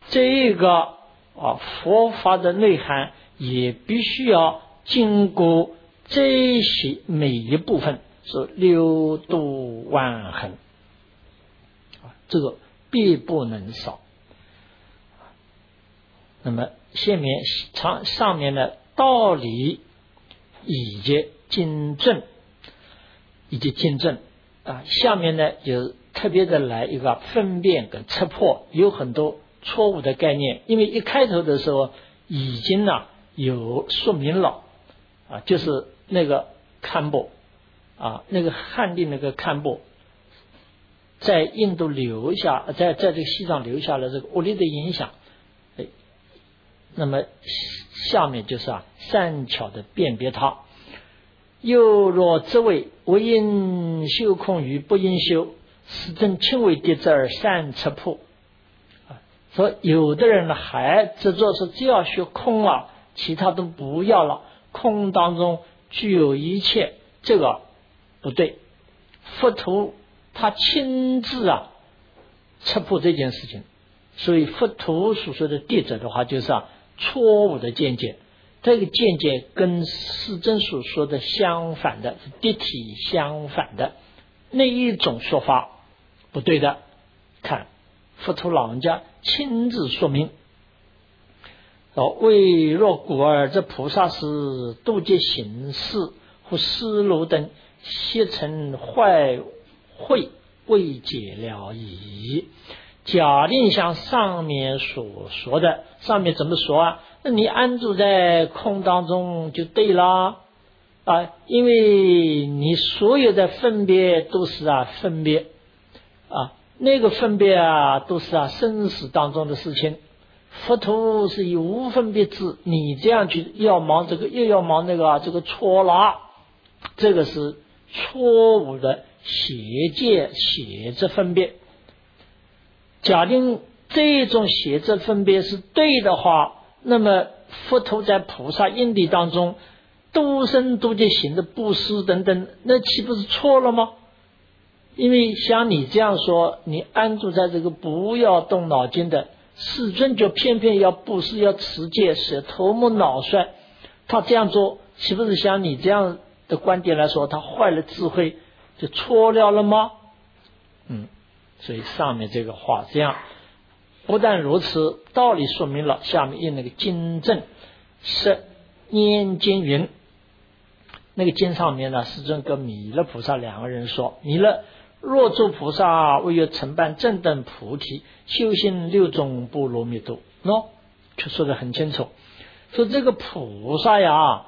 这个佛法的内涵也必须要经过这些每一部分是六度万恒，这个必不能少。那么上面的道理以及经证，下面呢有特别的来一个分辨跟测破，有很多错误的概念，因为一开头的时候已经有说明了就是那个堪布那个汉地那个堪布在印度留下，在这个西藏留下了这个物理的影响。那么下面就是善巧的辨别它。又若这位为应修空于不应修，是正轻微跌之而善测破。所以有的人呢还执着说只要学空其他都不要了，空当中具有一切，这个不对。佛陀他亲自测破这件事情，所以佛陀所说的跌者的话就是错误的见解，这个见解跟世尊所说的相反的，是谛体相反的那一种说法不对的。看佛陀老人家亲自说明，为若故而这菩萨是度界行识或思路等邪成坏慧未解了矣。假定像上面所说的，上面怎么说那你安住在空当中就对了因为你所有的分别都是分别那个分别都是生死当中的事情。佛陀是以无分别智，你这样去要忙这个又要忙那个这个错了，这个是错误的邪见邪知分别。假定这种邪知分别是对的话，那么佛陀在菩萨因地当中度生度界行的布施等等，那岂不是错了吗？因为像你这样说，你安住在这个不要动脑筋的，世尊就偏偏要布施要持戒，使头目脑衰，他这样做岂不是像你这样的观点来说，他坏了智慧，就错了吗？所以上面这个话这样，不但如此，道理说明了，下面印那个经证是念经云，那个经上面世尊跟弥勒菩萨两个人说，弥勒若诸菩萨为有承办正等菩提，修行六种波罗蜜多，却说得很清楚，说这个菩萨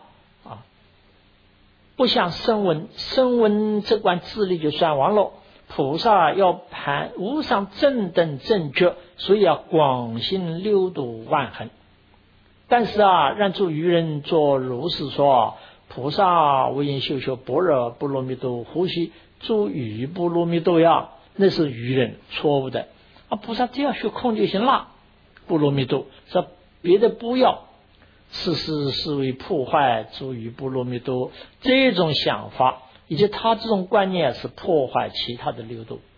不像声闻这关智力就算完了，菩萨要盘无上正等正觉，所以广行六度万恒。但是让诸愚人做如是说，菩萨为应修般若波罗蜜多，呼吸诸语波罗蜜多那是愚人错误的菩萨只要学空就行了，波罗蜜多说别的不要，是为破坏诸语波罗蜜多，这种想法以及他这种观念是破坏其他的六度，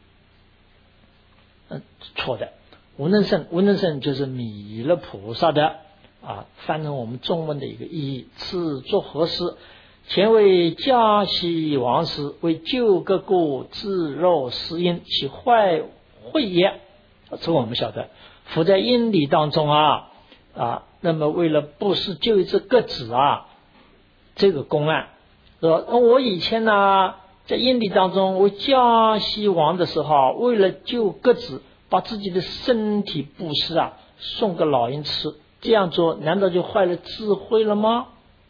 错的。无能胜就是弥勒菩萨的翻成我们中文的一个意义，是作何事？前为迦西王时，为救各国自肉施因，其坏慧也。这我们晓得，佛在因理当中那么为了布施救一只鸽子这个公案，我以前在因理当中为迦西王的时候，为了救鸽子，把自己的身体布施送给老鹰吃，这样做难道就坏了智慧了吗？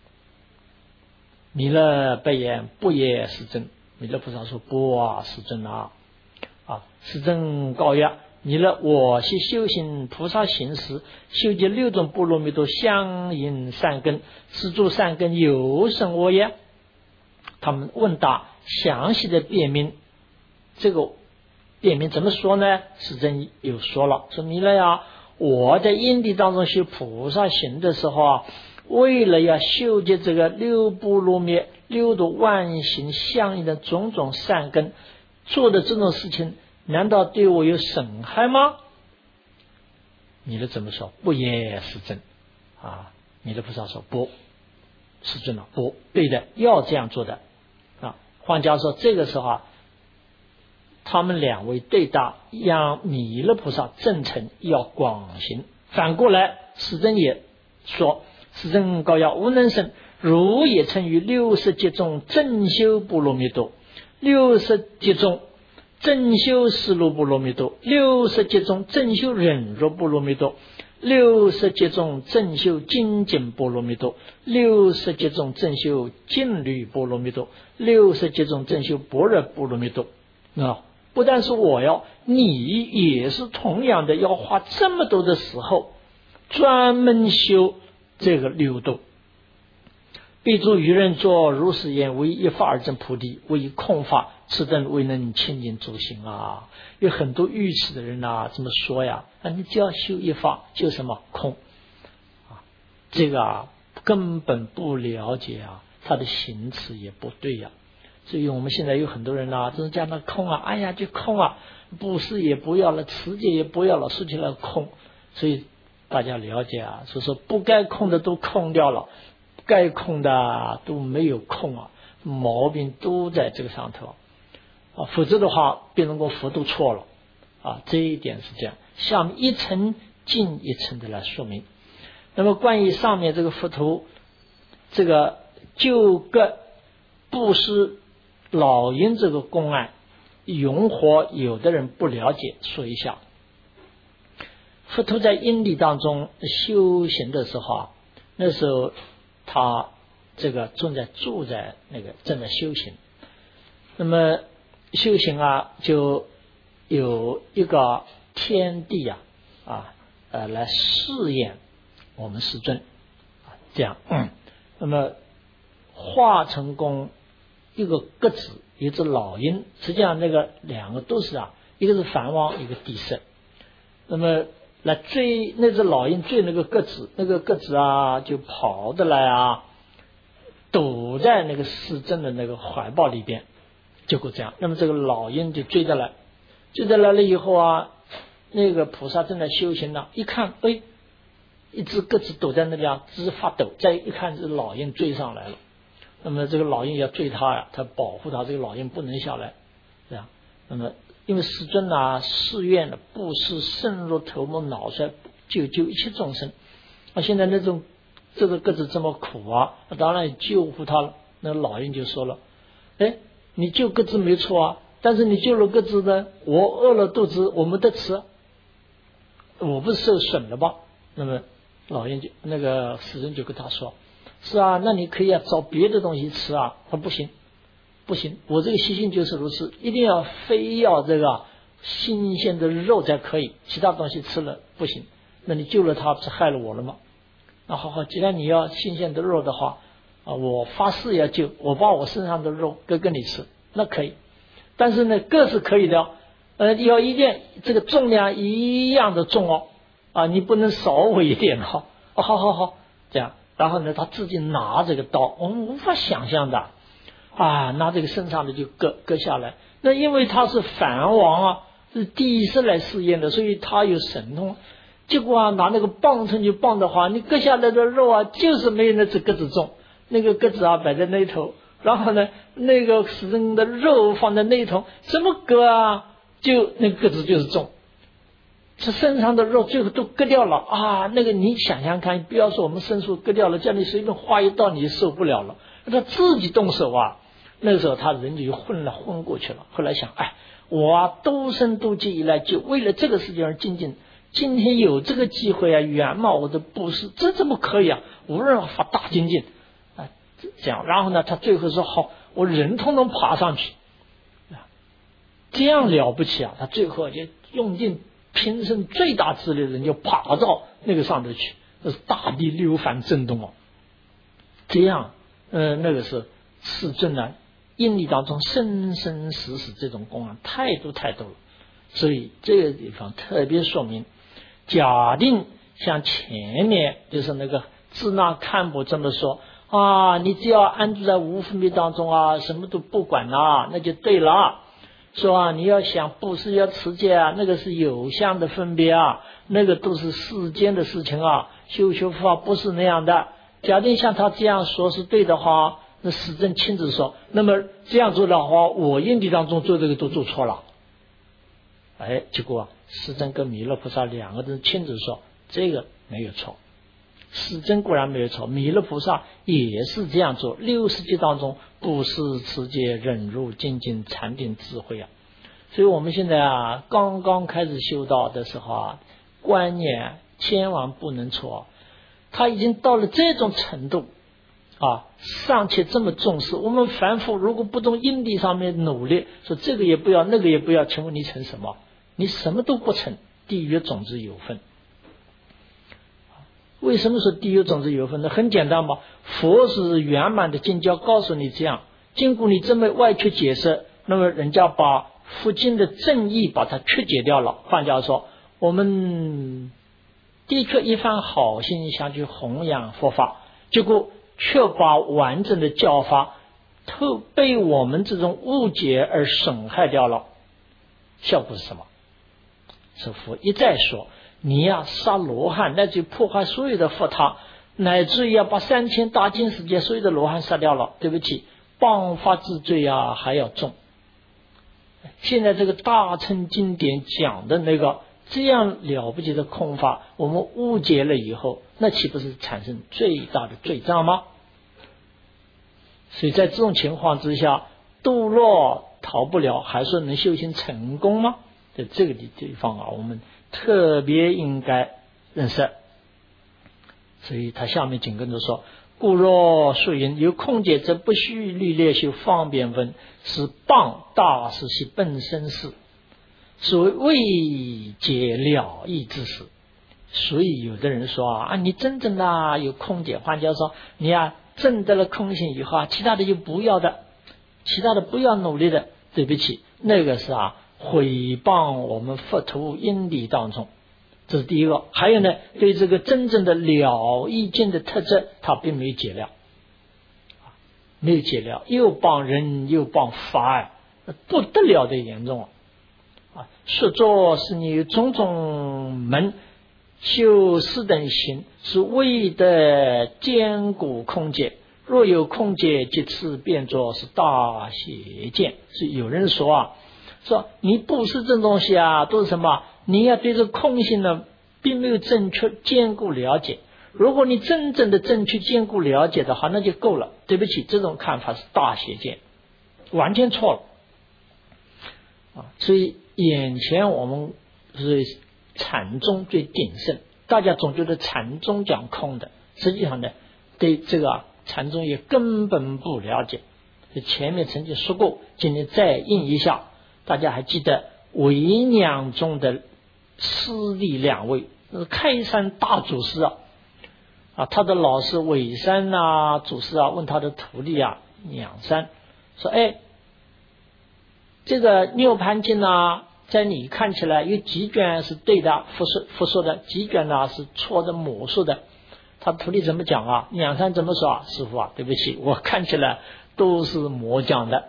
弥勒白言不也是真。弥勒菩萨说不是真是真告曰：弥勒，我系修行菩萨行时，修集六种波罗蜜多相应善根，是诸善根有生我也。他们问答详细的辩明，这个辩明怎么说呢？世尊有说了，说弥勒我在因地当中修菩萨行的时候为了要修集这个六波罗蜜六度万行相应的种种善根，做的这种事情难道对我有损害吗？ 弥勒怎么说？不也是真啊？弥勒菩萨说不是真的，不对的，要这样做的啊。换句话说，这个时候啊，他们两位对答，让弥勒菩萨正诚要广行。反过来，世尊也说：世尊告要无能生，如也曾于60劫中正修波罗蜜多，60劫中正修思路波罗蜜多，60劫中正修忍辱波罗蜜多，60劫中正修精进波罗蜜多，60劫中正修静虑波罗蜜多，60劫中正修般若波罗蜜多。不但是我要，你也是同样的要花这么多的时候专门修这个六度。必诸愚人作如是言，为一法而证菩提，为空法，此等未能清净诸行啊。有很多愚痴的人啊这么说呀，你只要修一法，修什么空啊？这个根本不了解啊，他的行持也不对呀。所以我们现在有很多人啊，都是讲那空啊，哎呀就空啊，布施也不要了，持戒也不要了，说起来空。所以大家了解啊，所以说不该空的都空掉了，该空的都没有空啊，毛病都在这个上头啊，否则的话变成个佛都错了啊，这一点是这样。下面一层进一层的来说明。那么关于上面这个佛图，这个就个布施老鹰这个公案，永火有的人不了解，说一下。佛陀在因地当中修行的时候啊，那时候他这个正在修行。那么修行啊，就有一个天地来试验我们世尊啊，这样。那么化成功一个鸽子，一只老鹰，实际上那个两个都是一个是梵王，一个帝释。那么来追那只老鹰，追那个鸽子，那个鸽子就跑得来躲在那个世尊的那个怀抱里边，结果这样。那么这个老鹰就追得来了以后那个菩萨正在修行呢，一看，一只鸽子躲在那里直发抖，再一看这老鹰追上来了。那么这个老鹰要追他他保护他，这个老鹰不能下来，这样。那么因为世尊誓愿的布施深入头目脑髓，救一切众生。现在这个鸽子这么苦当然救护他了。那老鹰就说了，你救鸽子没错但是你救了鸽子呢，我饿了肚子我没得吃，我不是受损了吧？那么老鹰那个世尊就跟他说，是那你可以找别的东西吃他不行，我这个习性就是如此，一定要非要这个新鲜的肉才可以，其他东西吃了不行。那你救了他，不是害了我了吗？那好，既然你要新鲜的肉的话我发誓要救，我把我身上的肉跟你吃，那可以。但是呢，各是可以的要一定这个重量一样的重你不能少我一点好，这样。然后呢，他自己拿这个刀，我们无法想象的拿这个身上的就割下来。那因为他是梵王是第一次来试验的，所以他有神通。结果拿那个棒秤去棒的话，你割下来的肉就是没有那只鸽子重。那个鸽子摆在那头，然后呢，那个世尊的肉放在那头，怎么割就那个鸽子就是重。这身上的肉最后都割掉了那个你想想看，不要说我们牲畜割掉了，叫你随便划一刀你受不了了，他自己动手那个时候他人就昏过去了。后来想，我多生多劫以来就为了这个事情而精进，今天有这个机会圆满我的布施，这怎么可以无论发大精进这样。然后呢，他最后说好，我人通通爬上去这样了不起他最后就用尽平生最大智力的人就爬到那个上头去，那是大地六凡震动这样那个是世尊因地当中生生死死这种公太多了。所以这个地方特别说明，假定像前面就是那个支那堪布这么说你只要安住在无分别当中什么都不管那就对了说啊，你要想布施要持戒啊，那个是有相的分别啊，那个都是世间的事情啊，修佛法不是那样的。假定像他这样说是对的话，那世尊亲自说，那么这样做的话，我因地当中做这个都做错了。结果世尊跟弥勒菩萨两个人亲自说，这个没有错。世尊固然没有错，弥勒菩萨也是这样做。60劫当中，布施、持戒、忍辱、精进、禅定、智慧啊。所以我们现在啊，刚刚开始修道的时候啊，观念千万不能错。他已经到了这种程度啊，尚且这么重视。我们凡夫如果不从因地上面努力，说这个也不要，那个也不要，请问你成什么？你什么都不成，地狱种子有份。为什么说地狱种子有份呢？很简单嘛，佛是圆满的经教告诉你这样，经过你这么外去解释，那么人家把佛经的正义把它曲解掉了。换句话说，我们的确一番好心想去弘扬佛法，结果却把完整的教法被我们这种误解而损害掉了。效果是什么？是佛一再说，你呀杀罗汉，乃至于破坏所有的佛塔，乃至于要把3000大千世界所有的罗汉杀掉了。对不起，谤法之罪啊还要重。现在这个大乘经典讲的那个这样了不起的空法，我们误解了以后，那岂不是产生最大的罪障吗？所以在这种情况之下，堕落逃不了，还说能修行成功吗？在这个地方啊，我们特别应该认识。所以他下面紧跟着说，故若说云，有空解则不须律列修方便分，是谤大师其本身事，所谓未解了义之事。所以有的人说啊，你真正的有空解，换句话说，你啊证得了空性以后啊，其他的就不要的，其他的不要努力的。对不起，那个是毁谤我们佛陀因地当中，这是第一个。还有呢，对这个真正的了义境的特质，他并没有解了，没有解了，又谤人又谤法，不得了的严重啊！说作是你种种门修四等行，是为的坚固空界。若有空界，即次变作是大邪见。是有人说说你布施这东西都是什么？你要对这空性呢，并没有正确坚固了解。如果你真正的正确坚固了解的话，那就够了。对不起，这种看法是大邪见，完全错了所以眼前我们是禅宗最鼎盛，大家总觉得禅宗讲空的，实际上呢，对这个禅宗也根本不了解。前面曾经说过，今天再印一下。大家还记得伪娘中的师弟2位，开山大祖师他的老师伪山祖师问他的徒弟娘山说，这个涅盘经在你看起来有几卷是对的，佛说的，几卷是错的，魔术的。他徒弟怎么讲娘山怎么说师父对不起，我看起来都是魔讲的。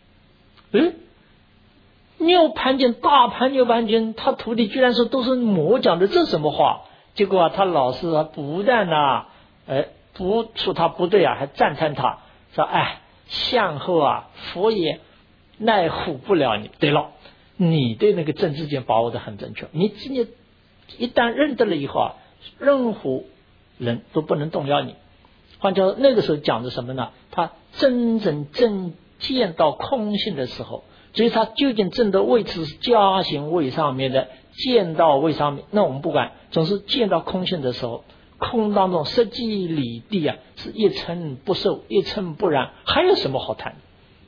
涅盘经大盘涅盘经，他徒弟居然说都是魔讲的，这什么话？结果他老师不但不说他不对还赞叹他，说向后佛也奈唬不了你。对了，你对那个正知见把握的很正确，你一旦认得了以后任何人都不能动摇你。换句话说，那个时候讲的什么呢？他真正见到空性的时候，所以他究竟证的位置是加行位上面的，见到位上面，那我们不管，总是见到空性的时候，空当中实际理地是一尘不受，一尘不染，还有什么好谈？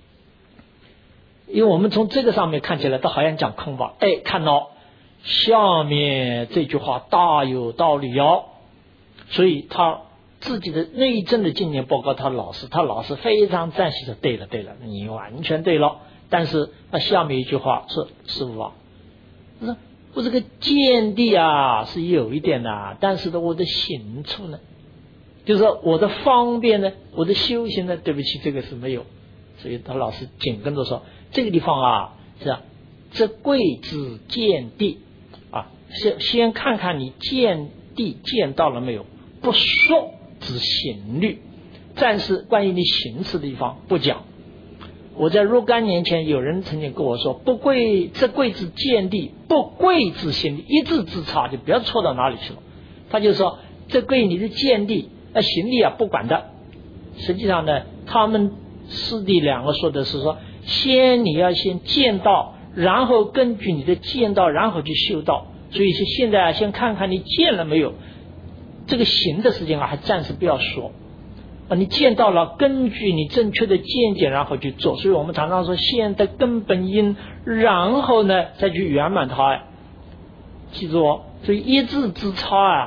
因为我们从这个上面看起来都好像讲空吧。看到下面这句话大有道理所以他自己的内证的经验报告他老师非常赞许的，对了，你完全对了。但是下面一句话是，师父我这个见地是有一点的，但是我的行处呢，就是说我的方便呢，我的修行呢，对不起，这个是没有。所以他老师紧跟着说，这个地方是吧？这贵之见地啊，先看看你见地见到了没有，不说之行律。暂时关于你行持的地方不讲。我在若干年前有人曾经跟我说，不贵，这贵之见地，不贵之行律，一字之差，就不要错到哪里去了。他就说这贵你的见地，行律不管的。实际上呢，他们师弟两个说的是说，你要先见到，然后根据你的见到，然后去修道。所以是现在先看看你见了没有，这个行的事情还暂时不要说。你见到了，根据你正确的见解然后去做。所以我们常常说先得根本因，然后呢再去圆满它。记住哦，所以一字之差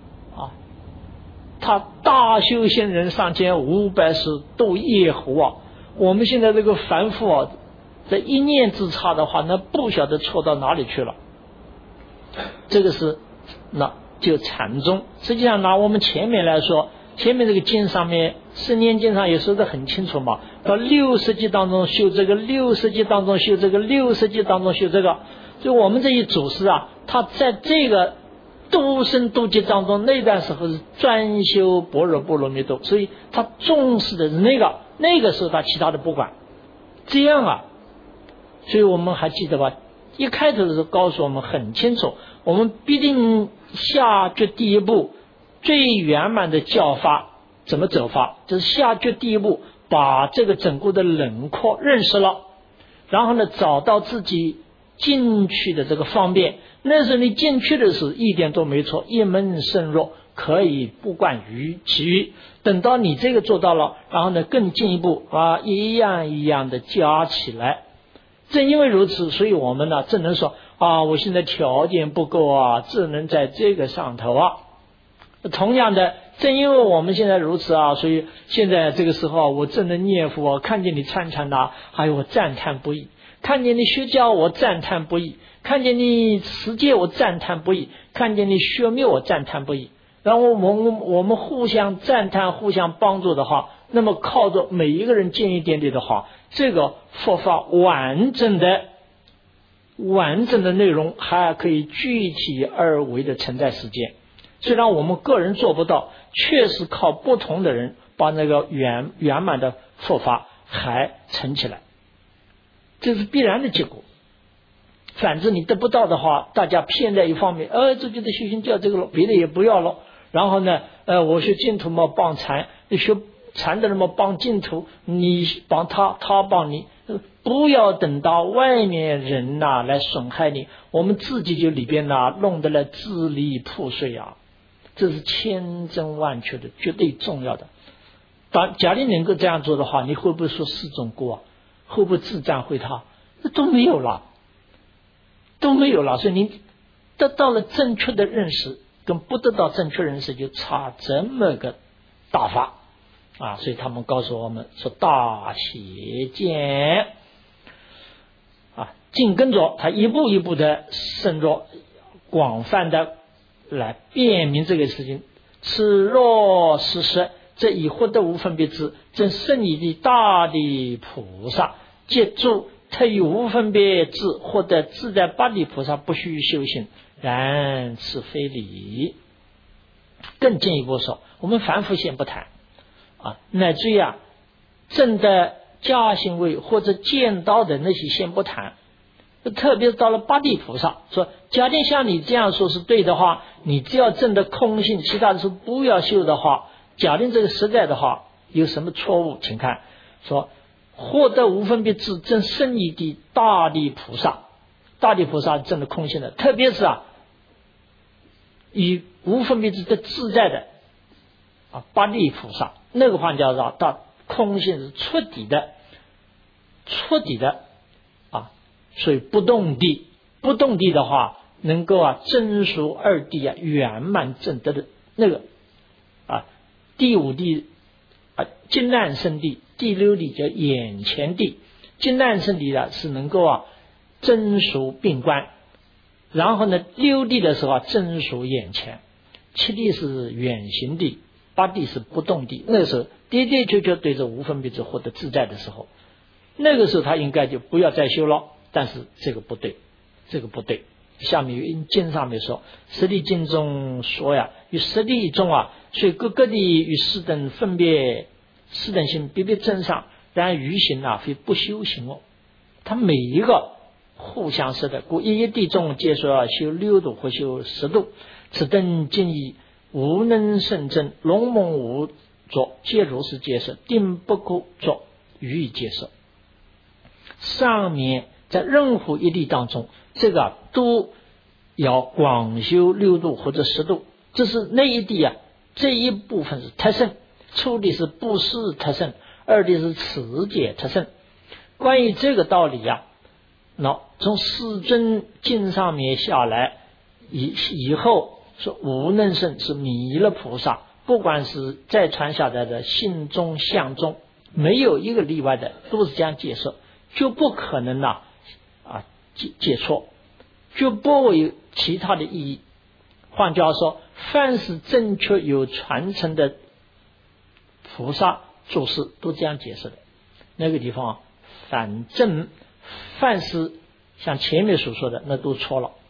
他大修仙人上千500世斗业猴我们现在这个凡夫这一念之差的话，那不晓得错到哪里去了。这个是那就禅宗。实际上拿我们前面来说，前面这个经上面十年经上也说得很清楚嘛，到60级当中修这个，60级当中修这个，60级当中修这个。所以我们这一祖师他在这个度生度劫当中那段时候是专修般若波罗蜜多，所以他重视的是那个时候他其他的不管。这样所以我们还记得吧，一开头的时候告诉我们很清楚，我们必定下决第一步最圆满的教法怎么走法，就是下决第一步把这个整个的轮廓认识了，然后呢找到自己进去的这个方便。那时候你进去的时候一点都没错，一门深入，可以不管于其余。等到你这个做到了，然后呢更进一步一样一样的加起来。正因为如此，所以我们只能说我现在条件不够只能在这个上头同样的，正因为我们现在如此所以现在这个时候我正能念佛看见你参禅还有我赞叹不已，看见你学教我赞叹不已，看见你持戒我赞叹不已，看见你学灭我赞叹不已。然后我们互相赞叹互相帮助的话，那么靠着每一个人尽一点点的话，这个佛法完整的内容还可以具体而为的承载世界。虽然我们个人做不到，确实靠不同的人把那个圆满的佛法还成起来，这是必然的结果。反之你得不到的话，大家偏在一方面，自己的修行就要这个了，别的也不要了。然后呢我学净土嘛帮禅，学禅的人嘛帮净土，你帮他帮你，不要等到外面人来损害你，我们自己就里边弄得来支离破碎这是千真万确的，绝对重要的。假如能够这样做的话，你会不会说四种过会不会自赞会他？那都没有了。所以你得到了正确的认识跟不得到正确认识就差这么个大法所以他们告诉我们说大邪见紧跟着他一步一步的深入广泛的来辨明这个事情。此若事实，这以获得无分别智，正胜义的大力菩萨，借助特以无分别智获得自在八地菩萨，不须修行，然此非理。更进一步说，我们凡夫先不谈乃至于证得加行位或者见到的那些先不谈，特别是到了八地菩萨，说假定像你这样说是对的话，你只要证得空性，其他的时候不要修的话，假定这个实在的话，有什么错误？请看说获得无分别智证胜义的大力菩萨，大力菩萨证得空性的，特别是以无分别智的自在的八地菩萨，那个话叫做到空性是彻底的所以不动地的话，能够真俗二谛圆满证得的那个第五地金难胜地，第六地叫眼前地。金难胜地是能够真俗并观，然后呢六地的时候真俗眼前，七地是远行地，八地是不动地。那个时候的的确确对着无分别智获得自在的时候，那个时候他应该就不要再修了， 但是这个不对，这个不对。下面有经上面说，十地经中说呀，与十地中啊，所以各地与四等分别，四等性别别正上，然余行啊非不修行哦，它每一个互相是的，故一地中皆说修6度或修10度，此等尽以无能胜正，龙猛无作，皆如是皆是，定不可作，予以接受。上面在任何一地当中，这个都要广修6度或者10度，这是那一地啊，这一部分是特胜，初地是布施特胜，二地是持戒特胜。关于这个道理啊，那从世尊经上面下来以后说无能胜是弥勒菩萨，不管是再传下来的信中相中，没有一个例外的，都是这样解释，就不可能解错，就不会有其他的意义。换句话说，凡是正确有传承的菩萨做事都这样解释的。那个地方反正凡是像前面所说的那都错了。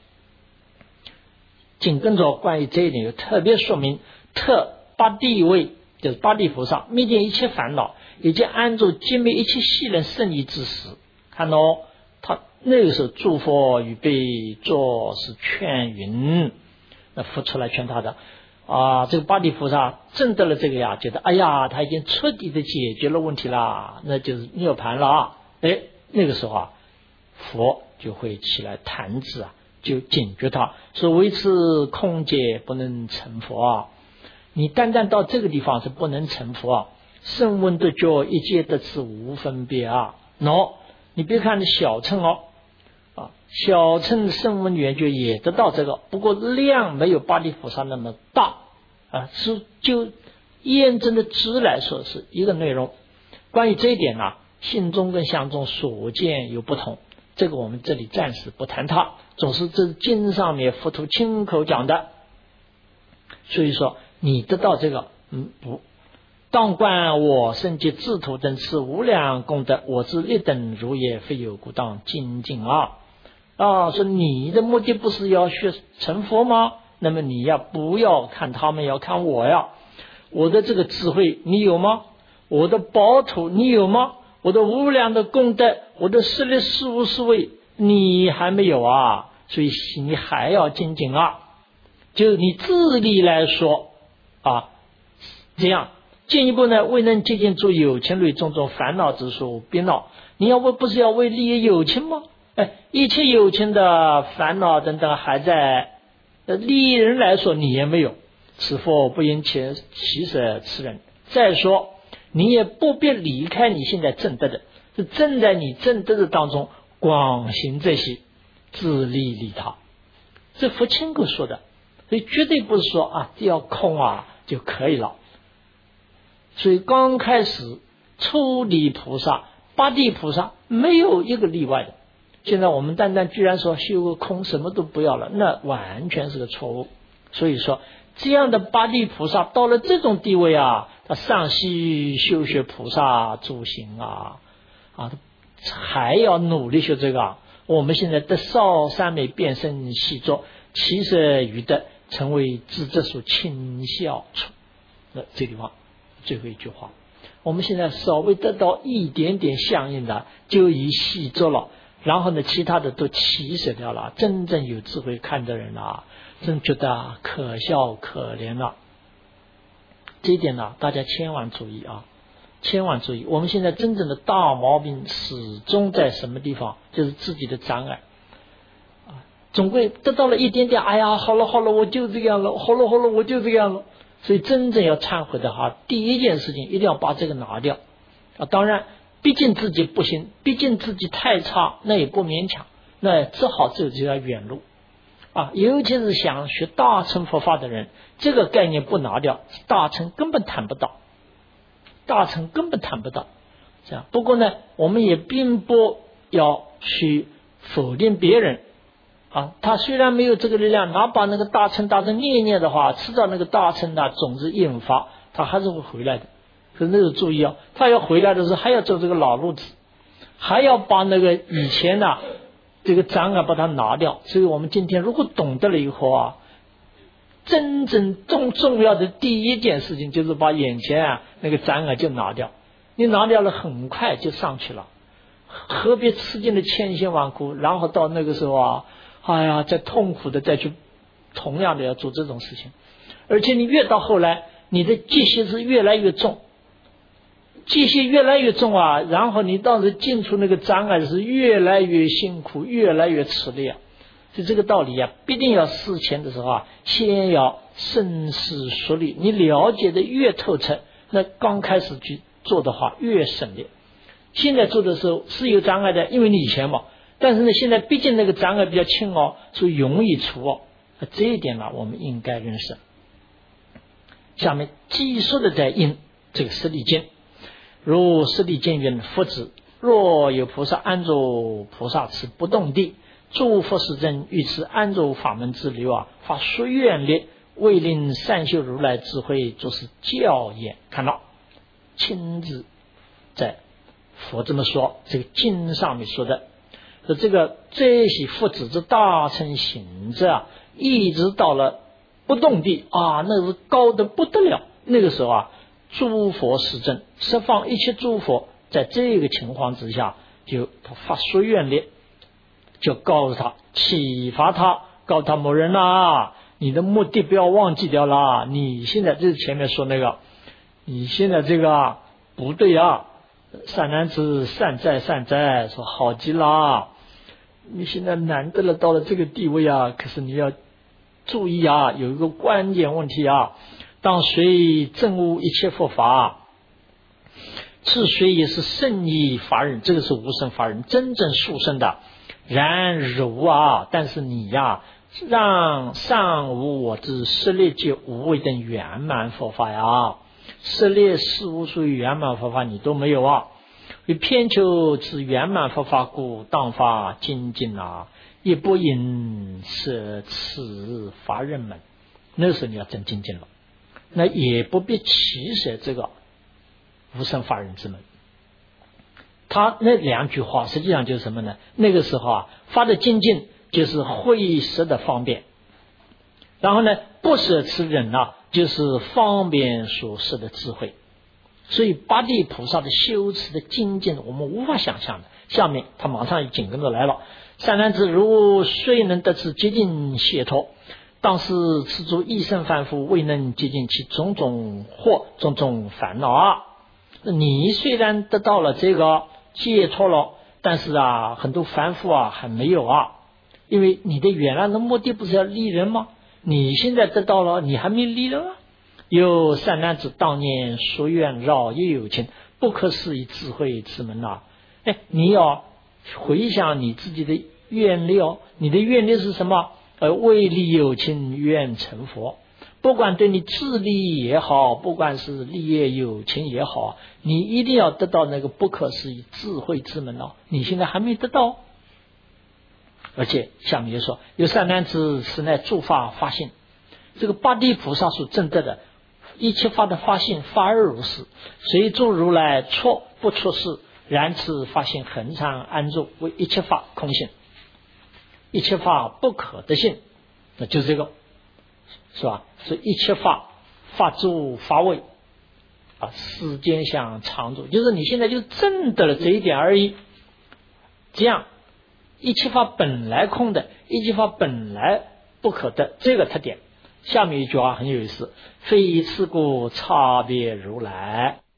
紧跟着关于这一点有特别说明，特八地位就是八地菩萨灭尽一切烦恼，以及安住寂灭一切细人圣意之时。看到他那个时候诸佛预备做是劝云，那佛出来劝他的这个八地菩萨证得了这个呀，觉得哎呀他已经彻底的解决了问题啦，那就是涅槃了那个时候佛就会起来弹指就警觉他说，为此空界不能成佛你单单到这个地方是不能成佛圣闻得觉一切得此无分别你别看小乘小乘圣闻缘觉也得到这个，不过量没有八地菩萨那么大是就验证的值来说是一个内容。关于这一点信中跟相中所见有不同，这个我们这里暂时不谈它，总是这经上面佛陀亲口讲的。所以说你得到这个不当观我圣洁自土等此无量功德，我之一等如也，非有故当精进说你的目的不是要学成佛吗？那么你不要看他们，要看我我的这个智慧你有吗？我的宝土你有吗？我的无量的功德，我的势力事无是位你还没有所以你还要精进就你自力来说这样进一步呢，未能接近诸有情类种种烦恼之所逼恼。你不是要为利益有情吗？一切有情的烦恼等等还在，利益人来说你也没有，此佛不应其舍此人。再说你也不必离开你现在正得的，是正在你正得的当中广行这些自利利他，这佛亲口说的，所以绝对不是说只要空就可以了。所以刚开始初地菩萨八地菩萨没有一个例外的，现在我们单单居然说修个空什么都不要了，那完全是个错误。所以说这样的八地菩萨到了这种地位他上西修学菩萨诸行还要努力修这个我们现在得少三昧变身细作其实余的成为自这所轻笑处。这地方最后一句话，我们现在稍微得到一点点相应的就以细作了，然后呢其他的都起舍掉了，真正有智慧看的人真觉得可笑可怜了。这一点大家千万注意千万注意。我们现在真正的大毛病始终在什么地方？就是自己的障碍总归得到了一点点，好了我就这样了，好了我就这样了。所以真正要忏悔的第一件事情一定要把这个拿掉当然毕竟自己不行，毕竟自己太差，那也不勉强，那只好走这条远路尤其是想学大乘佛法的人，这个概念不拿掉，大乘根本谈不到这样。不过呢我们也并不要去否定别人他虽然没有这个力量，哪把那个大乘念的话，迟早那个大乘种子引发，他还是会回来的。可是那个注意他要回来的时候还要走这个老路子，还要把那个以前这个障碍把它拿掉。所以我们今天如果懂得了以后啊，真正重要的第一件事情就是把眼前那个障碍就拿掉。你拿掉了，很快就上去了，何必吃尽了千辛万苦，然后到那个时候再痛苦的再去同样的要做这种事情。而且你越到后来，你的戒心是越来越重，戒心越来越重然后你到时进出那个障碍是越来越辛苦，越来越吃力就这个道理必定要事前的时候先要深思熟虑。你了解的越透彻，那刚开始去做的话越省力。现在做的时候是有障碍的，因为你以前嘛，但是呢，现在毕竟那个障碍比较轻所以容易除这一点我们应该认识。下面继续的在印这个施利经，如施利经云：佛子，若有菩萨安住菩萨持不动地，诸佛世尊于此安住法门之流发殊愿力，为令善修如来智慧，作是教言。看到亲自在佛这么说，这个经上面说的，说这些佛子之大乘行者一直到了不动地那是高的不得了。那个时候诸佛世尊十方一切诸佛在这个情况之下，就他发殊愿力，就告诉他，启发他，告诉他某人你的目的不要忘记掉了。你现在这是前面说那个，你现在这个不对善男子，善哉，说好极了，你现在难得了到了这个地位可是你要注意有一个关键问题当谁证悟一切佛法，是谁也是圣意法人，这个是无生法人，真正殊胜的。然如但是你让上无我之十列界无畏等圆满佛法十列事无属于圆满佛法你都没有为偏求之圆满佛法故，当发精进也不应舍此法人们。那时候你要真精进了，那也不必弃舍这个无生法人之门。他那两句话实际上就是什么呢？那个时候发的精进就是会舍的方便，然后呢不舍此忍就是方便所示的智慧。所以八地菩萨的修持的精进我们无法想象的。下面他马上紧跟着来了，善男子，如虽能得此极尽解脱，当是此诸一生凡夫未能接近其种种惑种种烦恼你虽然得到了这个解脱了，但是很多凡夫还没有因为你的原来的目的不是要利人吗？你现在得到了，你还没利人有善男子当年所愿绕也有情，不可思议智慧之门你要回想你自己的愿力你的愿力是什么？为利有情愿成佛。不管对你自利也好，不管是利业有情也好，你一定要得到那个不可思议智慧之门你现在还没得到。而且下面就说，有善男子实乃诸法发心，这个八地菩萨所证得的一切法的发心，发而如是，随诸如来错不错事，然此发心恒常安住，为一切法空性，一切法不可得性，那就是这个，是吧？所以一切法法住法位时间相常住，就是你现在就证得了这一点而已。这样一切法本来空的，一切法本来不可得，这个特点。下面一句话很有意思，非此故差别如来。